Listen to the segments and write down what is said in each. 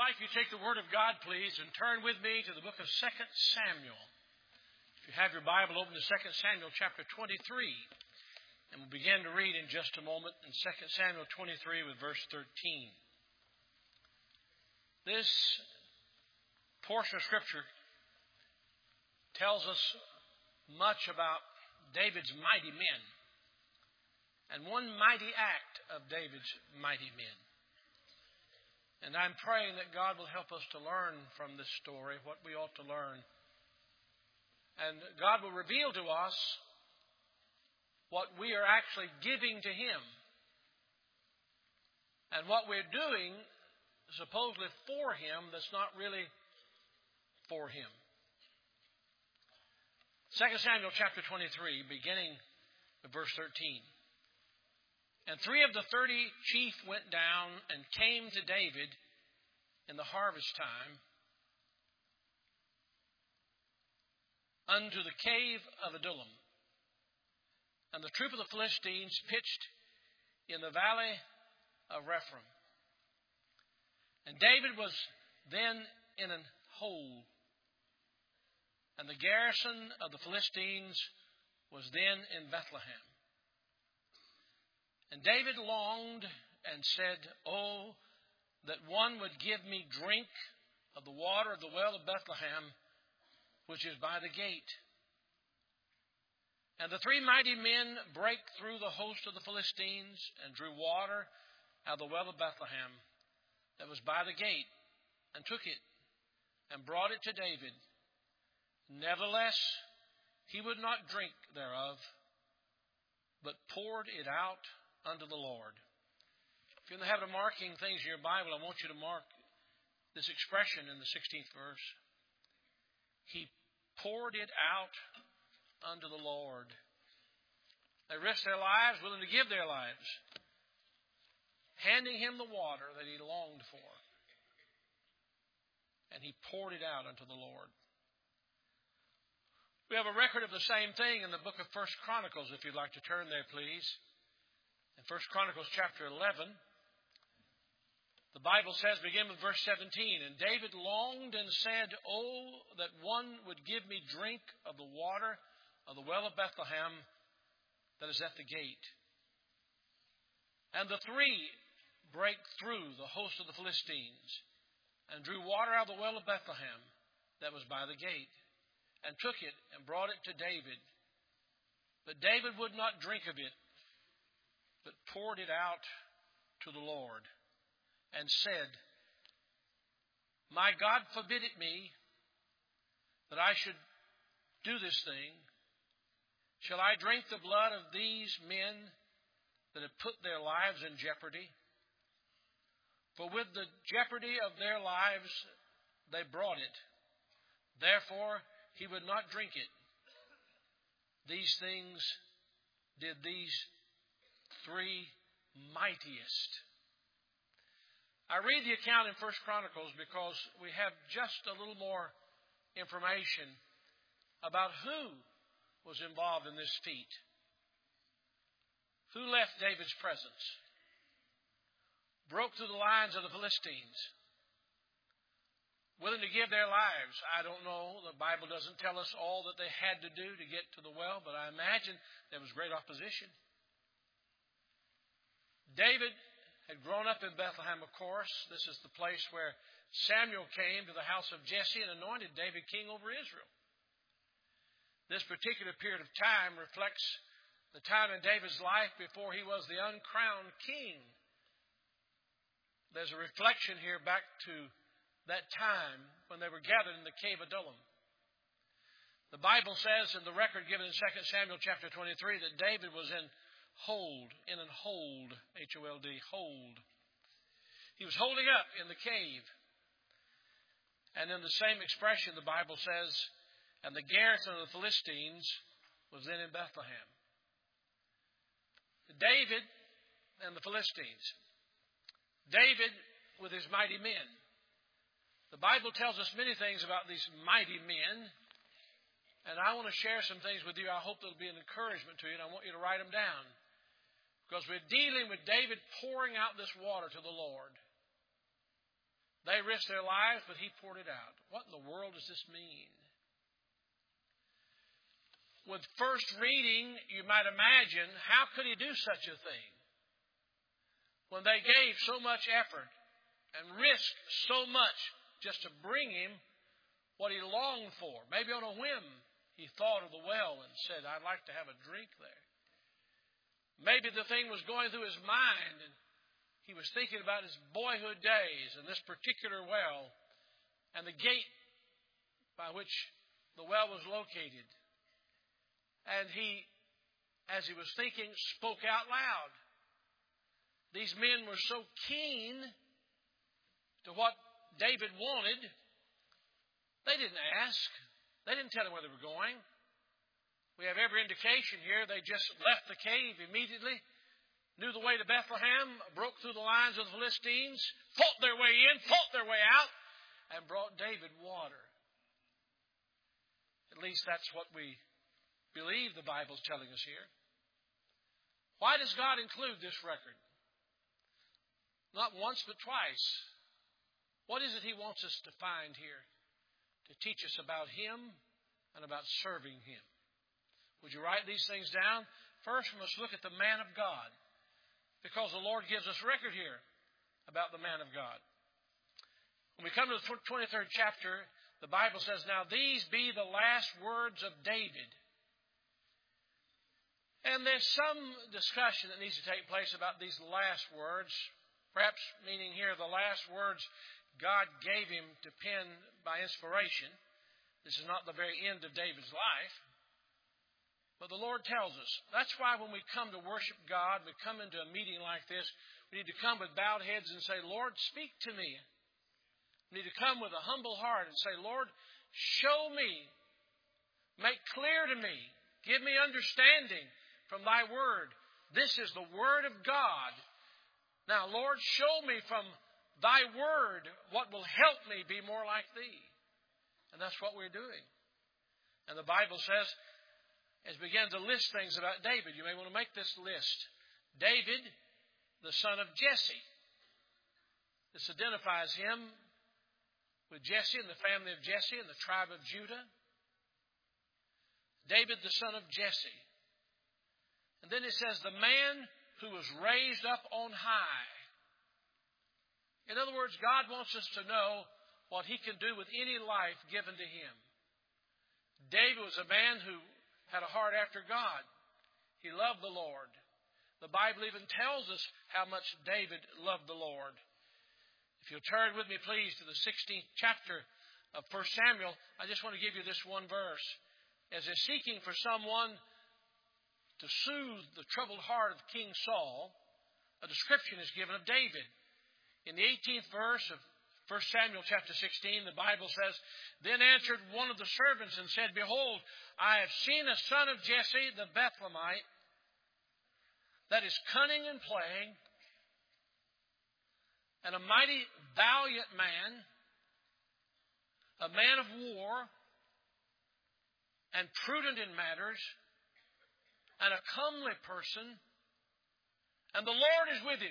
like you take the Word of God, please, and turn with me to the book of 2 Samuel. If you have your Bible, open to 2 Samuel chapter 23. And we'll begin to read in just a moment in 2 Samuel 23 with verse 13. This portion of Scripture tells us much about David's mighty men and one mighty act of David's mighty men. And I'm praying that God will help us to learn from this story what we ought to learn. And God will reveal to us what we are actually giving to Him. And what we're doing supposedly for Him that's not really for Him. 2 Samuel chapter 23, beginning with verse 13. And 3 of the 30 chief went down and came to David in the harvest time unto the cave of Adullam. And the troop of the Philistines pitched in the valley of Rephaim. And David was then in an hole. And the garrison of the Philistines was then in Bethlehem. And David longed and said, "Oh, that one would give me drink of the water of the well of Bethlehem, which is by the gate." And the 3 mighty men brake through the host of the Philistines and drew water out of the well of Bethlehem that was by the gate, and took it and brought it to David. Nevertheless, he would not drink thereof, but poured it out unto the Lord. If you're in the habit of marking things in your Bible, I want you to mark this expression in the 16th verse. He poured it out unto the Lord. They risked their lives, willing to give their lives, handing Him the water that He longed for. And He poured it out unto the Lord. We have a record of the same thing in the book of 1 Chronicles, if you'd like to turn there, please. In 1 Chronicles chapter 11, the Bible says, begin with verse 17, "And David longed and said, Oh, that one would give me drink of the water of the well of Bethlehem that is at the gate. And the 3 brake through the host of the Philistines and drew water out of the well of Bethlehem that was by the gate, and took it and brought it to David. But David would not drink of it, but poured it out to the Lord, and said, My God forbid it me, that I should do this thing. Shall I drink the blood of these men that have put their lives in jeopardy? For with the jeopardy of their lives they brought it. Therefore he would not drink it. These things did these 3 mightiest." I read the account in 1 Chronicles because we have just a little more information about who was involved in this feat. Who left David's presence? Broke through the lines of the Philistines. Willing to give their lives. I don't know. The Bible doesn't tell us all that they had to do to get to the well, but I imagine there was great opposition. David had grown up in Bethlehem, of course. This is the place where Samuel came to the house of Jesse and anointed David king over Israel. This particular period of time reflects the time in David's life before he was the uncrowned king. There's a reflection here back to that time when they were gathered in the cave of Adullam. The Bible says in the record given in 2 Samuel chapter 23 that David was in an hold, H-O-L-D, hold. He was holding up in the cave. And in the same expression, the Bible says, and the garrison of the Philistines was then in Bethlehem. David and the Philistines. David with his mighty men. The Bible tells us many things about these mighty men. And I want to share some things with you. I hope they'll be an encouragement to you, and I want you to write them down. Because we're dealing with David pouring out this water to the Lord. They risked their lives, but he poured it out. What in the world does this mean? With first reading, you might imagine, how could he do such a thing? When they gave so much effort and risked so much just to bring him what he longed for. Maybe on a whim, he thought of the well and said, I'd like to have a drink there. Maybe the thing was going through his mind, and he was thinking about his boyhood days and this particular well and the gate by which the well was located. And he, as he was thinking, spoke out loud. These men were so keen to what David wanted, they didn't ask. They didn't tell him where they were going. We have every indication here they just left the cave immediately, knew the way to Bethlehem, broke through the lines of the Philistines, fought their way in, fought their way out, and brought David water. At least that's what we believe the Bible's telling us here. Why does God include this record? Not once, but twice. What is it he wants us to find here to teach us about him and about serving him? Would you write these things down? First, we must look at the man of God, because the Lord gives us record here about the man of God. When we come to the 23rd chapter, the Bible says, Now these be the last words of David. And there's some discussion that needs to take place about these last words, perhaps meaning here the last words God gave him to pen by inspiration. This is not the very end of David's life. But the Lord tells us. That's why when we come to worship God, we come into a meeting like this, we need to come with bowed heads and say, Lord, speak to me. We need to come with a humble heart and say, Lord, show me. Make clear to me. Give me understanding from thy word. This is the word of God. Now, Lord, show me from thy word what will help me be more like thee. And that's what we're doing. And the Bible says, as we begin to list things about David, you may want to make this list. David, the son of Jesse. This identifies him with Jesse and the family of Jesse and the tribe of Judah. David, the son of Jesse. And then it says, the man who was raised up on high. In other words, God wants us to know what he can do with any life given to him. David was a man who had a heart after God. He loved the Lord. The Bible even tells us how much David loved the Lord. If you'll turn with me, please, to the 16th chapter of 1 Samuel, I just want to give you this one verse. As they're seeking for someone to soothe the troubled heart of King Saul, a description is given of David. In the 18th verse of 1 Samuel chapter 16, the Bible says, Then answered one of the servants and said, Behold, I have seen a son of Jesse, the Bethlehemite, that is cunning and playing, and a mighty valiant man, a man of war, and prudent in matters, and a comely person, and the Lord is with him.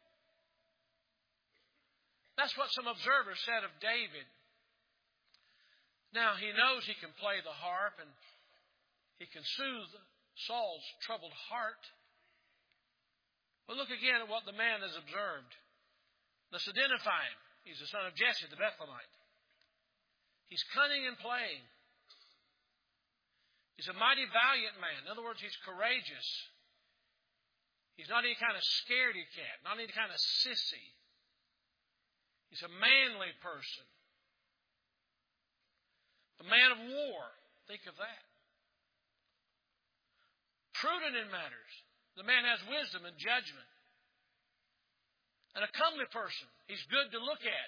That's what some observers said of David. Now, he knows he can play the harp and he can soothe Saul's troubled heart. But look again at what the man has observed. Let's identify him. He's the son of Jesse, the Bethlehemite. He's cunning and playing. He's a mighty valiant man. In other words, he's courageous. He's not any kind of scaredy cat, not any kind of sissy. He's a manly person. A man of war. Think of that. Prudent in matters. The man has wisdom and judgment. And a comely person. He's good to look at.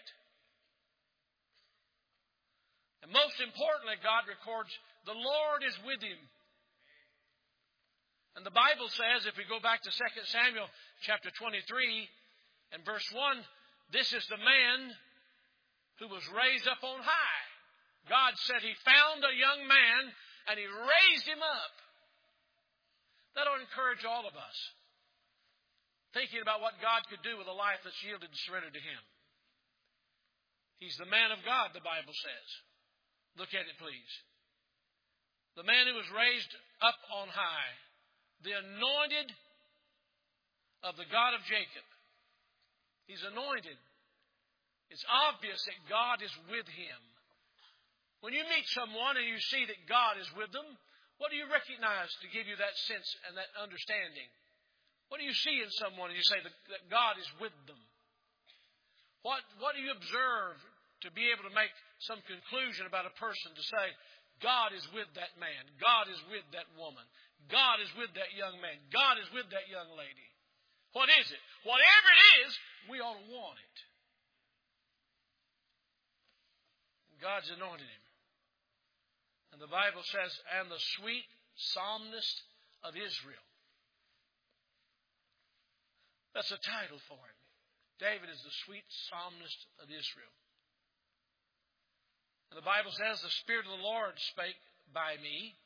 And most importantly, God records, the Lord is with him. And the Bible says, if we go back to 2 Samuel chapter 23 and verse 1, this is the man who was raised up on high. God said he found a young man and he raised him up. That ought to encourage all of us. Thinking about what God could do with a life that's yielded and surrendered to him. He's the man of God, the Bible says. Look at it, please. The man who was raised up on high, the anointed of the God of Jacob. He's anointed. It's obvious that God is with him. When you meet someone and you see that God is with them, what do you recognize to give you that sense and that understanding? What do you see in someone and you say that God is with them? What do you observe to be able to make some conclusion about a person to say, God is with that man, God is with that woman, God is with that young man, God is with that young lady? What is it? Whatever it is, we ought to want it. God's anointed him. And the Bible says, and the sweet psalmist of Israel. That's a title for him. David is the sweet psalmist of Israel. And the Bible says, the Spirit of the Lord spake by me,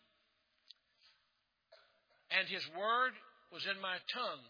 and His word was in my tongue.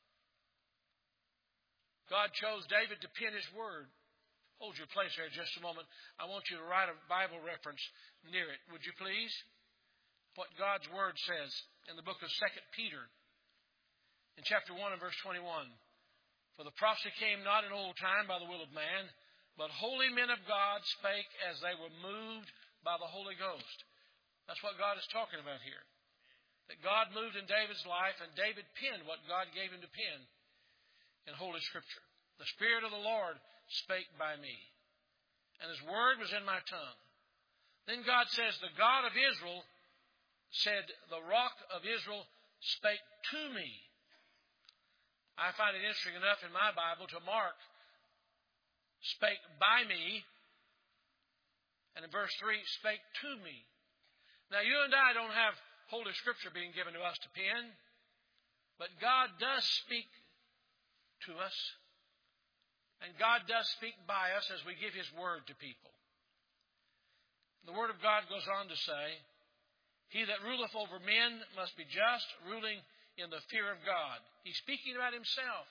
God chose David to pen His word. Hold your place there just a moment. I want you to write a Bible reference near it, would you please? What God's word says in the book of 2 Peter, in chapter 1 and verse 21. For the prophecy came not in old time by the will of man, but holy men of God spake as they were moved by the Holy Ghost. That's what God is talking about here. That God moved in David's life, and David penned what God gave him to pen in Holy Scripture. The Spirit of the Lord spake by me, and His word was in my tongue. Then God says, the God of Israel said, the rock of Israel spake to me. I find it interesting enough in my Bible to mark spake by me, and in verse 3, spake to me. Now, you and I don't have Holy Scripture being given to us to pen, but God does speak to us, and God does speak by us as we give His word to people. The Word of God goes on to say, he that ruleth over men must be just, ruling in the fear of God. He's speaking about himself.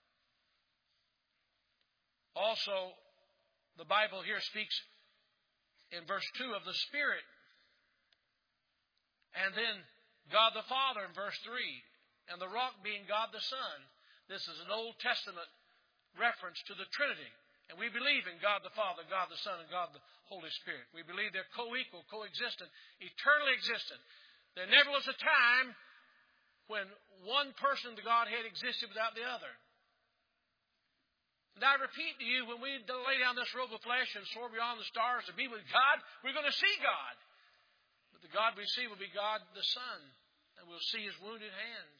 Also, the Bible here speaks in verse 2 of the Spirit. And then God the Father in verse 3. And the rock being God the Son. This is an Old Testament reference to the Trinity. And we believe in God the Father, God the Son, and God the Holy Spirit. We believe they're co-equal, co-existent, eternally existent. There never was a time when one person of the Godhead existed without the other. And I repeat to you, when we lay down this robe of flesh and soar beyond the stars to be with God, we're going to see God. But the God we see will be God the Son. And we'll see His wounded hands,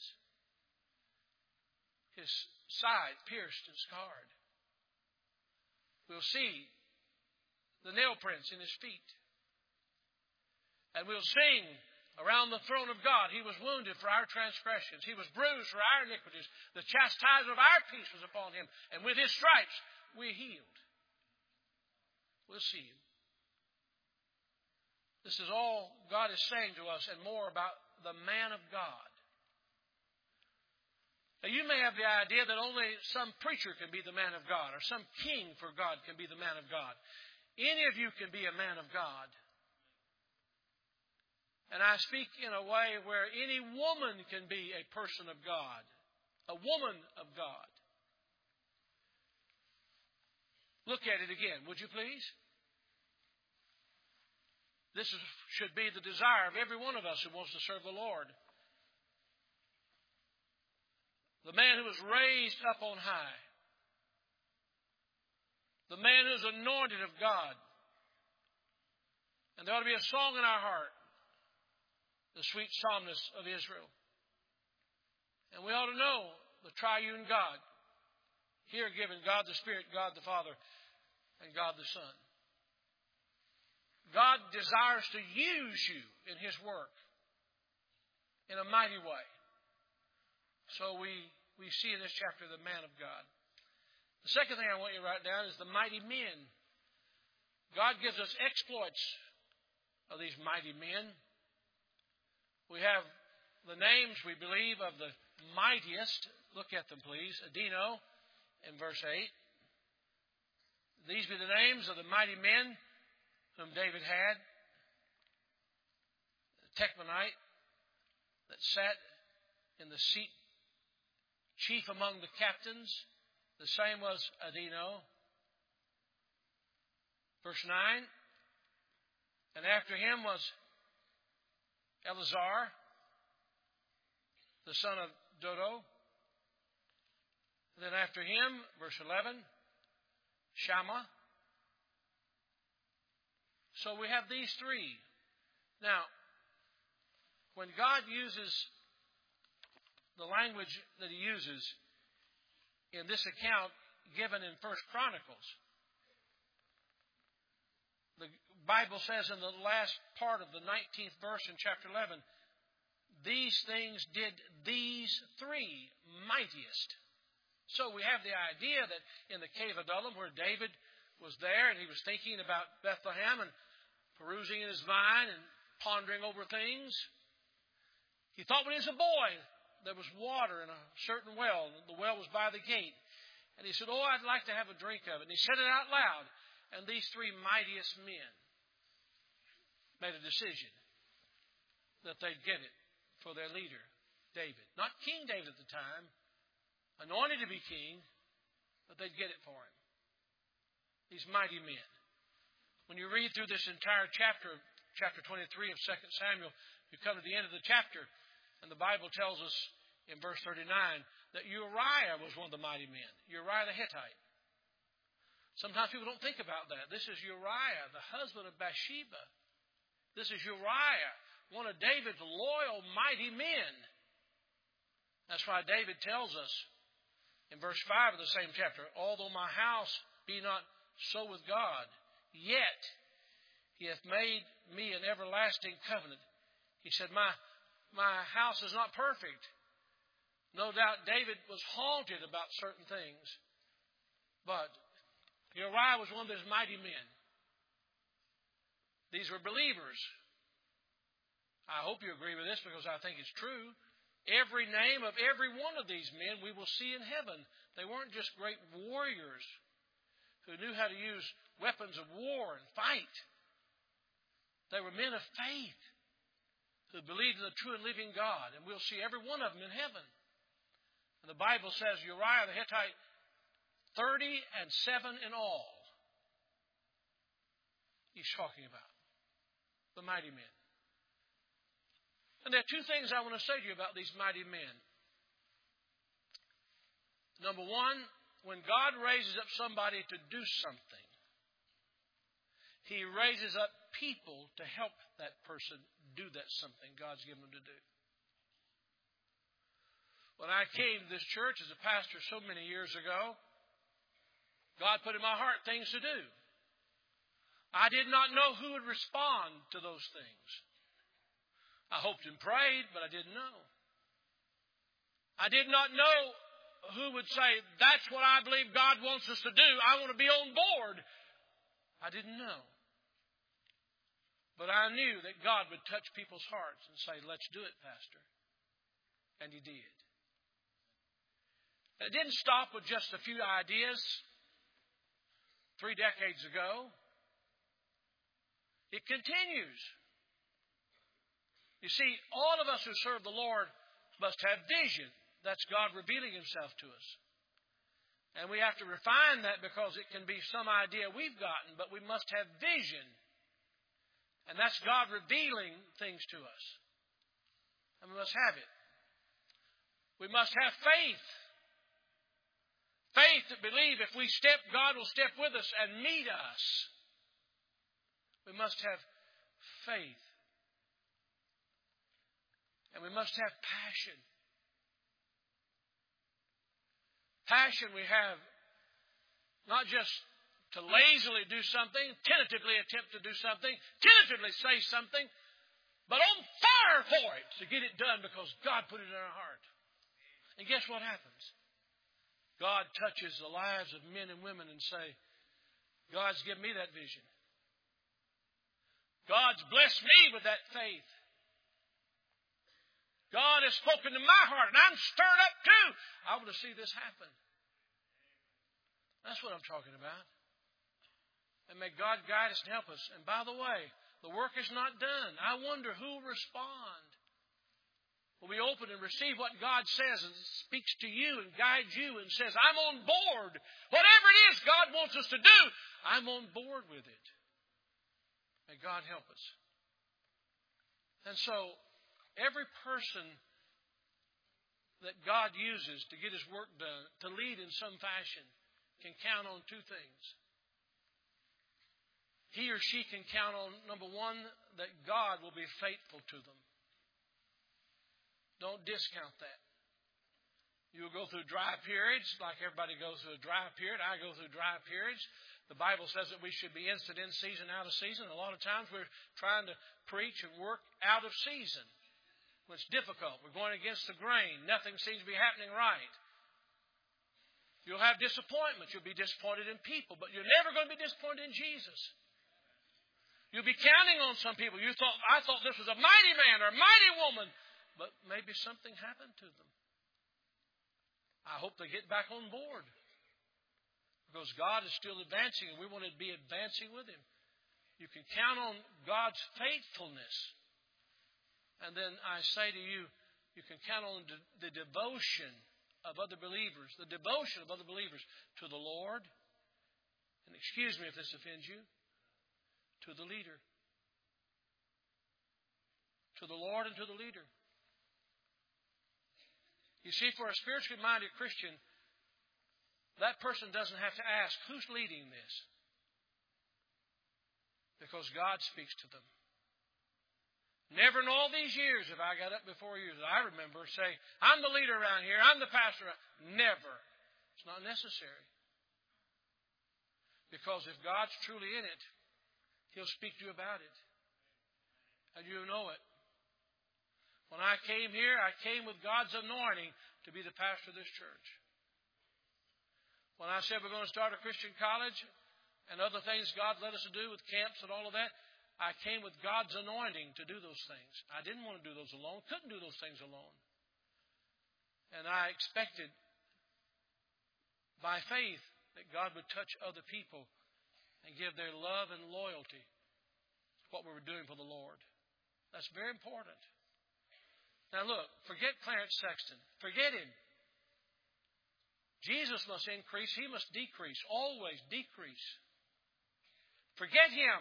His side pierced and scarred. We'll see the nail prints in His feet. And we'll sing around the throne of God. He was wounded for our transgressions. He was bruised for our iniquities. The chastisement of our peace was upon Him. And with His stripes, we're healed. We'll see Him. This is all God is saying to us and more about the man of God. Now, you may have the idea that only some preacher can be the man of God, or some king for God can be the man of God. Any of you can be a man of God. And I speak in a way where any woman can be a person of God, a woman of God. Look at it again, would you please? This should be the desire of every one of us who wants to serve the Lord. The man who was raised up on high. The man who is anointed of God. And there ought to be a song in our heart. The sweet psalmist of Israel. And we ought to know the triune God. Here given God the Spirit, God the Father, and God the Son. God desires to use you in His work in a mighty way. So we see in this chapter the man of God. The second thing I want you to write down is the mighty men. God gives us exploits of these mighty men. We have the names, we believe, of the mightiest. Look at them, please. Adino in verse 8. These be the names of the mighty men whom David had. The Techmonite that sat in the seat chief among the captains. The same was Adino. Verse 9. And after him was Eleazar, the son of Dodo. Then after him, verse 11, Shammah. So we have these three. Now, when God uses the language that He uses in this account given in 1 Chronicles, the Bible says in the last part of the 19th verse in chapter 11, these things did these three mightiest. So we have the idea that in the cave of Adullam, where David was there and he was thinking about Bethlehem and perusing in his mind and pondering over things, he thought when he was a boy there was water in a certain well. The well was by the gate. And he said, oh, I'd like to have a drink of it. And he said it out loud. And these three mightiest men made a decision that they'd get it for their leader, David. Not King David at the time, anointed to be king, but they'd get it for him. These mighty men. When you read through this entire chapter 23 of 2 Samuel, you come to the end of the chapter, and the Bible tells us in verse 39 that Uriah was one of the mighty men. Uriah the Hittite. Sometimes people don't think about that. This is Uriah, the husband of Bathsheba. This is Uriah, one of David's loyal, mighty men. That's why David tells us in verse 5 of the same chapter, although my house be not so with God, yet He hath made me an everlasting covenant. He said, my house is not perfect. No doubt David was haunted about certain things. But Uriah was one of those mighty men. These were believers. I hope you agree with this because I think it's true. Every name of every one of these men we will see in heaven. They weren't just great warriors who knew how to use weapons of war and fight. They were men of faith who believed in the true and living God. And we'll see every one of them in heaven. And the Bible says Uriah the Hittite, 37 in all. He's talking about the mighty men. And there are two things I want to say to you about these mighty men. Number one, when God raises up somebody to do something, He raises up people to help that person do that something God's given them to do. When I came to this church as a pastor so many years ago, God put in my heart things to do. I did not know who would respond to those things. I hoped and prayed, but I didn't know. I did not know who would say, that's what I believe God wants us to do. I want to be on board. I didn't know. But I knew that God would touch people's hearts and say, let's do it, Pastor. And He did. It didn't stop with just a few ideas 3 decades ago. It continues. You see, all of us who serve the Lord must have vision. That's God revealing Himself to us. And we have to refine that because it can be some idea we've gotten, but we must have vision. And that's God revealing things to us. And we must have it. We must have faith. Faith to believe if we step, God will step with us and meet us. We must have faith. And we must have passion. Passion we have not just to lazily do something, tentatively attempt to do something, tentatively say something, but on fire for it to get it done because God put it in our heart. And guess what happens? God touches the lives of men and women and say, God's given me that vision. God's blessed me with that faith. God has spoken to my heart, and I'm stirred up too. I want to see this happen. That's what I'm talking about. And may God guide us and help us. And by the way, the work is not done. I wonder who will respond. Will we open and receive what God says and speaks to you and guides you and says, I'm on board. Whatever it is God wants us to do, I'm on board with it. May God help us. And so, every person that God uses to get His work done, to lead in some fashion, can count on two things. He or she can count on, number one, that God will be faithful to them. Don't discount that. You'll go through dry periods, like everybody goes through a dry period. I go through dry periods. The Bible says that we should be instant in season, out of season. A lot of times we're trying to preach and work out of season. When it's difficult. We're going against the grain. Nothing seems to be happening right. You'll have disappointments. You'll be disappointed in people, but you're never going to be disappointed in Jesus. You'll be counting on some people. I thought this was a mighty man or a mighty woman, but maybe something happened to them. I hope they get back on board. Because God is still advancing and we want to be advancing with Him. You can count on God's faithfulness. And then I say to you, you can count on the devotion of other believers. The devotion of other believers to the Lord. And excuse me if this offends you. To the leader. To the Lord and to the leader. You see, for a spiritually minded Christian, that person doesn't have to ask, who's leading this? Because God speaks to them. Never in all these years have I got up before you that I remember say, I'm the leader around here, I'm the pastor. Never. It's not necessary. Because if God's truly in it, He'll speak to you about it. And you'll know it. When I came here, I came with God's anointing to be the pastor of this church. When I said we're going to start a Christian college and other things God led us to do with camps and all of that, I came with God's anointing to do those things. I didn't want to do those alone. Couldn't do those things alone. And I expected by faith that God would touch other people and give their love and loyalty to what we were doing for the Lord. That's very important. Now look, forget Clarence Sexton. Forget him. Jesus must increase. He must decrease. Always decrease. Forget him.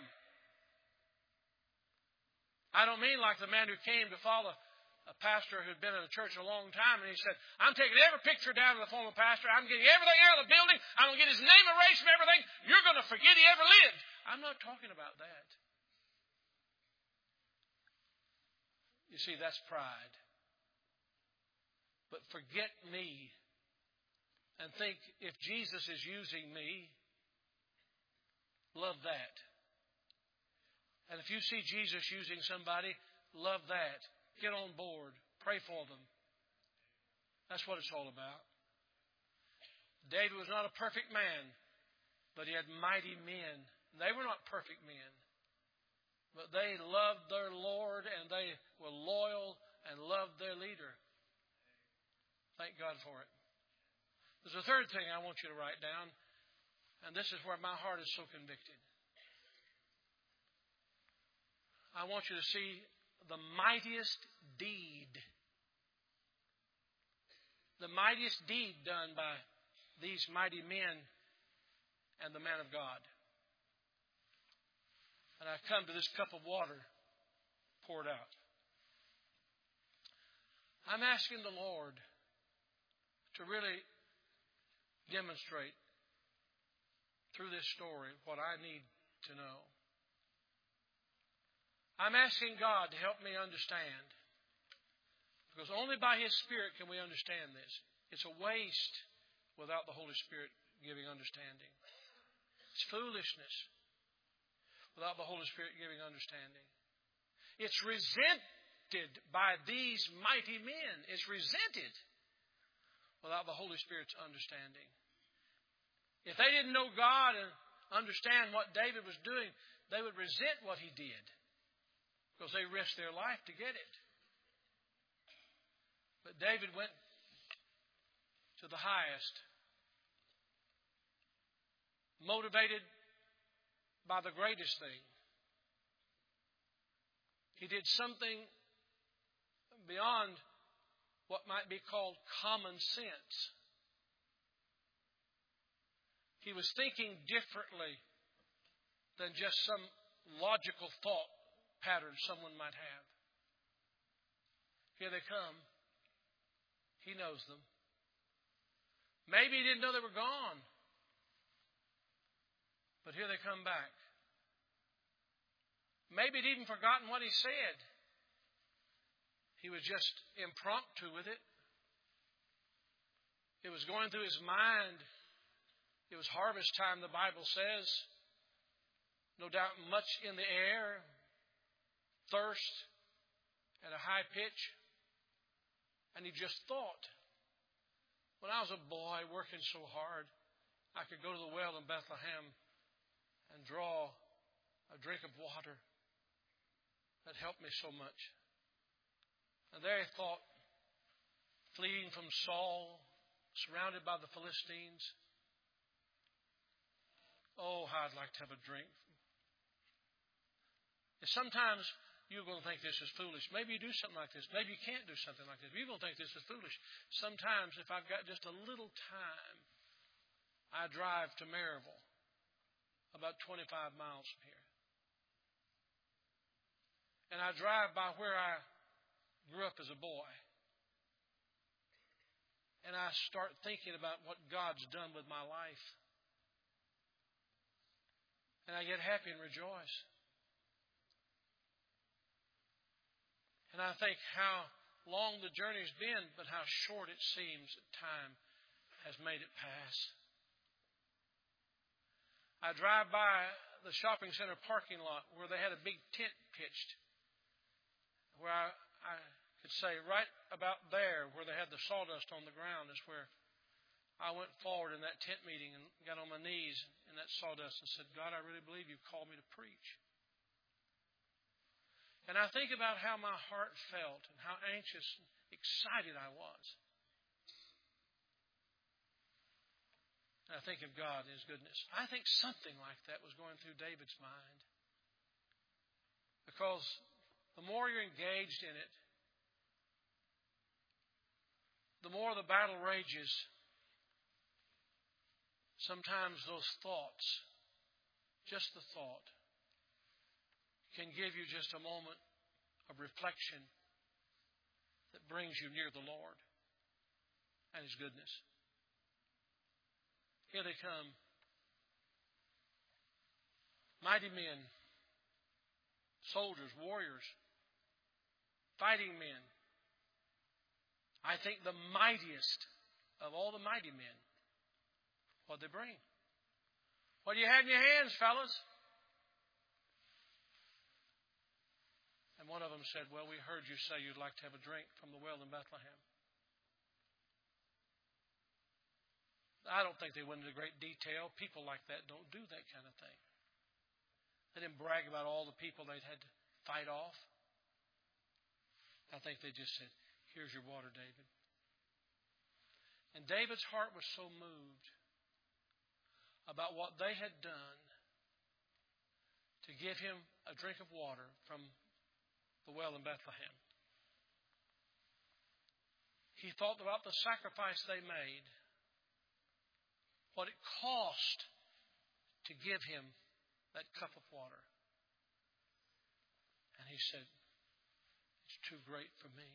I don't mean like the man who came to follow a pastor who had been in the church a long time, and he said, I'm taking every picture down of the former pastor. I'm getting everything out of the building. I'm going to get his name erased from everything. You're going to forget he ever lived. I'm not talking about that. You see, that's pride. But forget me and think, if Jesus is using me, love that. And if you see Jesus using somebody, love that. Get on board. Pray for them. That's what it's all about. David was not a perfect man, but he had mighty men. They were not perfect men, but they loved their Lord and they were loyal and loved their leader. Thank God for it. There's a third thing I want you to write down, and this is where my heart is so convicted. I want you to see the mightiest deed. The mightiest deed done by these mighty men and the man of God. And I come to this cup of water poured out. I'm asking the Lord to really demonstrate through this story what I need to know. I'm asking God to help me understand. Because only by His Spirit can we understand this. It's a waste without the Holy Spirit giving understanding. It's foolishness without the Holy Spirit giving understanding. It's resented by these mighty men. It's resented without the Holy Spirit's understanding. If they didn't know God and understand what David was doing, they would resent what he did. Because they risked their life to get it. But David went to the highest, motivated by the greatest thing. He did something beyond what might be called common sense. He was thinking differently than just some logical thought pattern someone might have. Here they come. He knows them. Maybe he didn't know they were gone. But here they come back. Maybe he'd even forgotten what he said. He was just impromptu with it. It was going through his mind. It was harvest time, the Bible says. No doubt much in the air. Thirst at a high pitch. And he just thought, when I was a boy working so hard, I could go to the well in Bethlehem and draw a drink of water that helped me so much. And there he thought, fleeing from Saul, surrounded by the Philistines. Oh, how I'd like to have a drink. And sometimes you're going to think this is foolish. Maybe you do something like this. Maybe you can't do something like this. You're going to think this is foolish. Sometimes if I've got just a little time, I drive to Maryville, about 25 miles from here. And I drive by where I grew up as a boy. And I start thinking about what God's done with my life. And I get happy and rejoice. And I think how long the journey's been, but how short it seems that time has made it pass. I drive by the shopping center parking lot where they had a big tent pitched. Where I could say right about there where they had the sawdust on the ground is where I went forward in that tent meeting and got on my knees in that sawdust and said, God, I really believe you've called me to preach. And I think about how my heart felt and how anxious and excited I was. And I think of God and His goodness. I think something like that was going through David's mind. Because the more you're engaged in it, the more the battle rages. Sometimes those thoughts, just the thought, can give you just a moment of reflection that brings you near the Lord and His goodness. Here they come. Mighty men, soldiers, warriors, fighting men. I think the mightiest of all the mighty men. What they bring? What do you have in your hands, fellas? And one of them said, well, we heard you say you'd like to have a drink from the well in Bethlehem. I don't think they went into great detail. People like that don't do that kind of thing. They didn't brag about all the people they'd had to fight off. I think they just said, here's your water, David. And David's heart was so moved about what they had done to give him a drink of water from the well in Bethlehem. He thought about the sacrifice they made, what it cost to give him that cup of water. And he said, it's too great for me.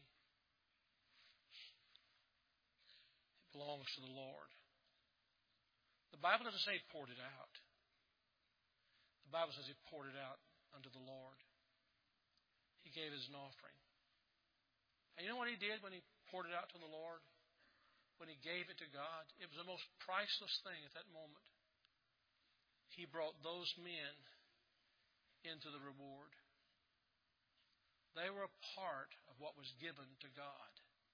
It belongs to the Lord. The Bible doesn't say he poured it out. The Bible says he poured it out unto the Lord. He gave it as an offering. And you know what he did when he poured it out to the Lord? When he gave it to God? It was the most priceless thing at that moment. He brought those men into the reward. They were a part of what was given to God.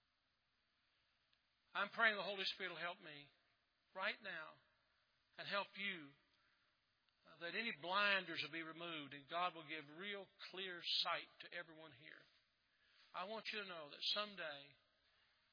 I'm praying the Holy Spirit will help me right now and help you, that any blinders will be removed and God will give real clear sight to everyone here. I want you to know that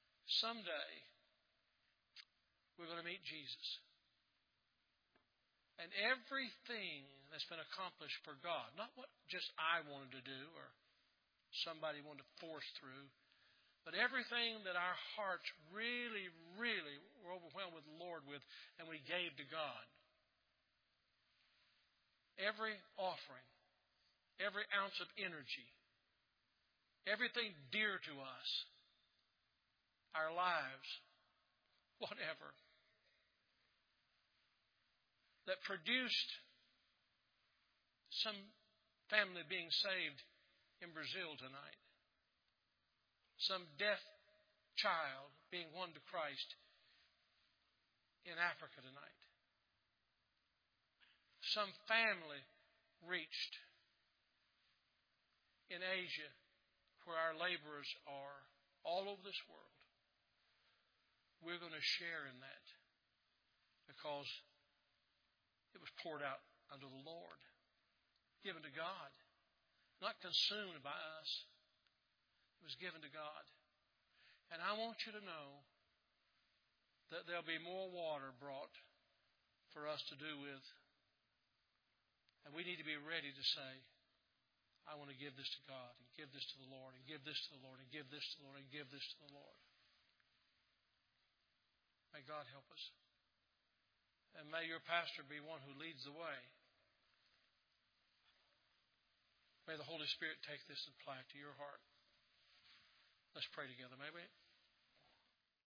someday, we're going to meet Jesus. And everything that's been accomplished for God, not what just I wanted to do or somebody wanted to force through, but everything that our hearts really, really were overwhelmed with the Lord with, and we gave to God. Every offering, every ounce of energy, everything dear to us, our lives, whatever, that produced some family being saved in Brazil tonight. Some deaf child being won to Christ in Africa tonight. Some family reached in Asia where our laborers are all over this world. We're going to share in that because it was poured out unto the Lord, given to God, not consumed by us. It was given to God. And I want you to know that there'll be more water brought for us to do with. And we need to be ready to say, I want to give this to God, and give this to the Lord, and give this to the Lord, and give this to the Lord, and give this to the Lord. May God help us. And may your pastor be one who leads the way. May the Holy Spirit take this and apply it to your heart. Let's pray together, may we?